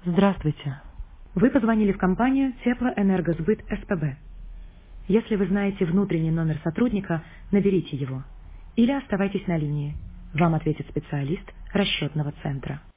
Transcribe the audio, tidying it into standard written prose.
Здравствуйте. Вы позвонили в компанию Теплоэнергосбыт СПБ. Если вы знаете внутренний номер сотрудника, наберите его. Или оставайтесь на линии. Вам ответит специалист расчетного центра.